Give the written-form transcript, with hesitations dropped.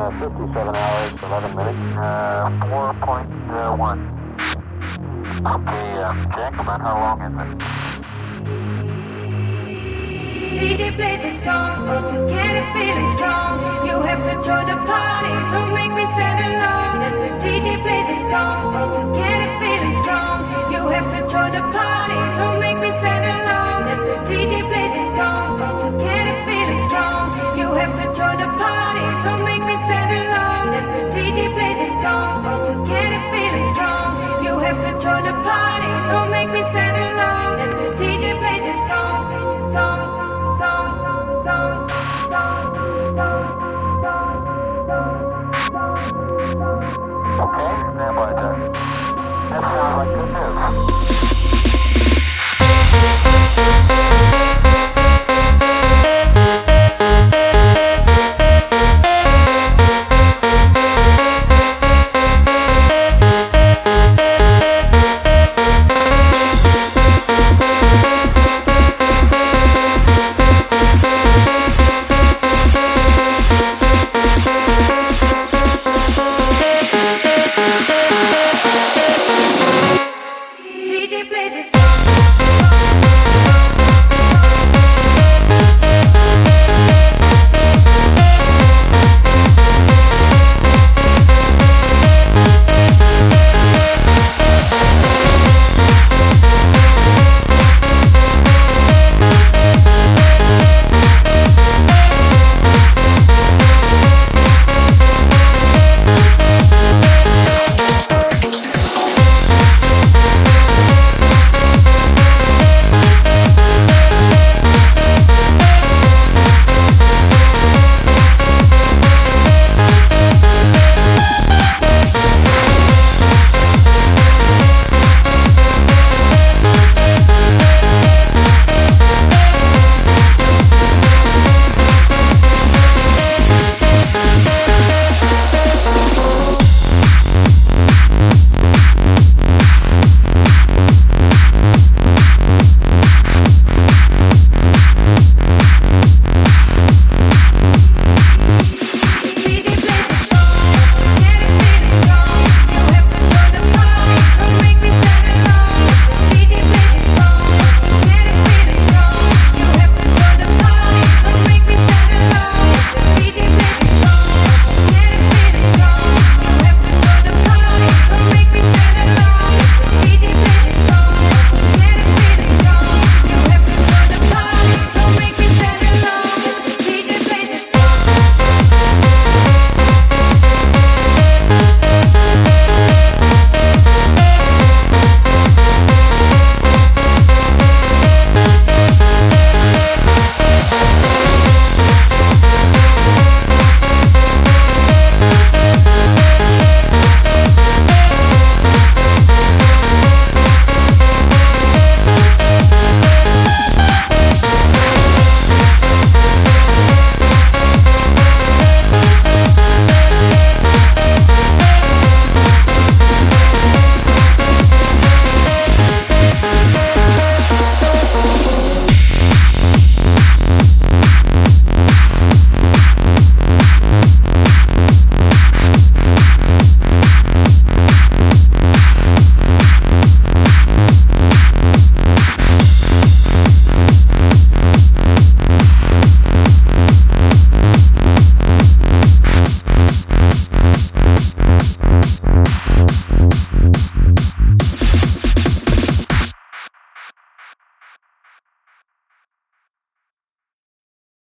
57 hours, 11 minutes. 4.1. Okay, Jack, about how long is it? DJ play this song for to get it feeling strong. You have to join the party, don't make me stand alone. Let the DJ play this song for to get it feeling strong. You have to join the party, don't make me stand alone. Let the DJ play this song for to get it feeling strong. You have to join the party, don't make me stand alone. Let the DJ play this song for to get it feeling strong. You have to join the party, don't make me stand alone. Let the DJ play this